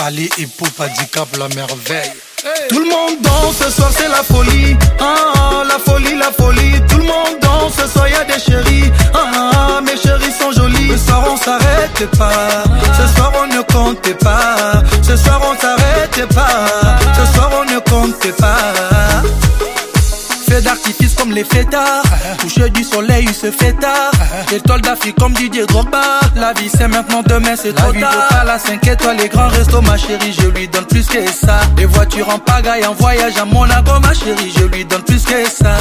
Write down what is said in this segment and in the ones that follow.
Ali Ipupa Dicap la merveille. Hey. Tout le monde danse, ce soir c'est la folie. Ah, la folie, la folie. Tout le monde danse, ce soir y'a des chéris. Ah, mes chéris sont jolis. Ce soir on s'arrête pas. Ce soir on ne compte pas. Ce soir on s'arrête pas. Ce soir on ne compte pas. Feu d'artifice comme les fêtards. Coucher du soleil, il se fait tard. Étoile d'Afrique comme Didier Drogba. La vie c'est maintenant, demain c'est trop tard. La vie de la 5 étoiles, les grands restos, ma chérie, je lui donne plus que ça. Les voitures en pagaille, en voyage à Monaco, ma chérie, je lui donne plus que ça.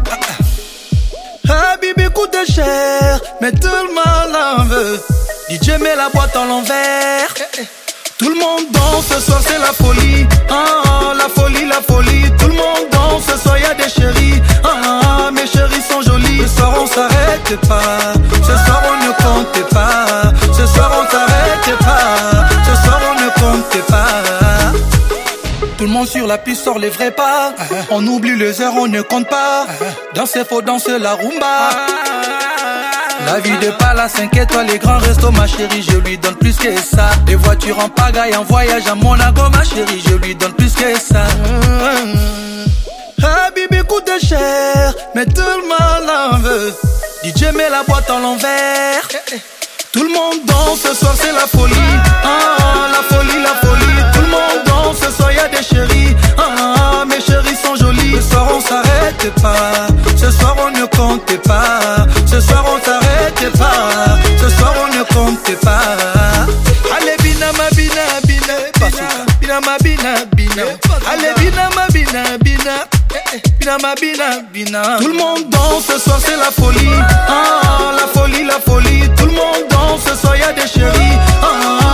Habibi coûte cher, mais tout le monde en veut. DJ met la boîte en l'envers. Tout le monde danse, ce soir c'est la folie. Ah, la folie, la folie. Tout le monde danse, ce soir y'a des chéris. Ah, mes chéris sont jolis. Ce soir on s'arrête pas. Ce soir on ne compte pas. Ce soir on s'arrête pas. Ce soir on ne compte pas. Tout le monde sur la piste sort les vrais pas. On oublie les heures, on ne compte pas. Danser faut danser la rumba. La vie de Pala 5 étoiles, les grands restos, ma chérie, je lui donne plus que ça. Les voitures en pagaille, en voyage à Monaco, ma chérie, je lui donne plus que ça. Habibi coûte cher, mais tout le monde en veut. DJ met la boîte en l'envers. Tout le monde danse, ce soir c'est la folie. Ah, la folie, la folie. Tout le monde danse, ce soir y'a des chéris. Ah, mes chéris sont jolis. Ce soir on s'arrête pas. Ce soir on ne compte pas. Ce soir on s'arrête pas. Ce soir on ne compte pas. Allez bina ma bina bina bina ma bina bina. Allez bina ma bina bina bina ma bina bina. Tout le monde danse, ce soir c'est la folie. Ah, la folie, la folie. Tout le monde danse, ce soir y'a des chéris. Ah,